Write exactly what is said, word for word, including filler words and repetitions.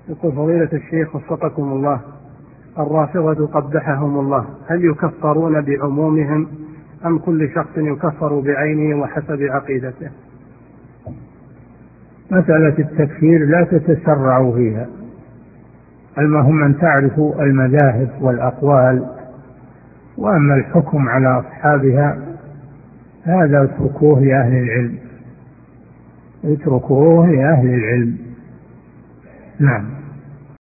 يقول فضيلة الشيخ وفقكم الله، الرافضة قبحهم الله، هل يكفرون بعمومهم أم كل شخص يكفر بعينه وحسب عقيدته؟ مسألة التكفير لا تتسرعوا فيها، المهم أن تعرفوا المذاهب والأقوال، وأما الحكم على أصحابها هذا اتركوه لأهل العلم، اتركوه لأهل العلم. نعم.